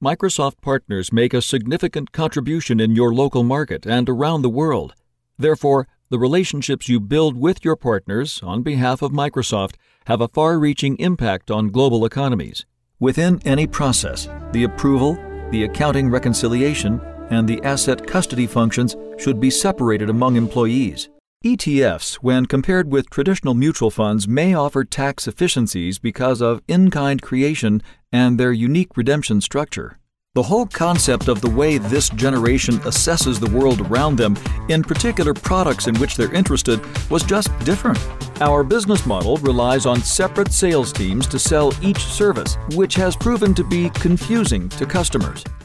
Microsoft partners make a significant contribution in your local market and around the world. Therefore, the relationships you build with your partners on behalf of Microsoft have a far-reaching impact on global economies. Within any process, the approval, the accounting reconciliation, and the asset custody functions should be separated among employees. ETFs, when compared with traditional mutual funds, may offer tax efficiencies because of in-kind creation and their unique redemption structure. The whole concept of the way this generation assesses the world around them, in particular products in which they're interested, was just different. Our business model relies on separate sales teams to sell each service, which has proven to be confusing to customers.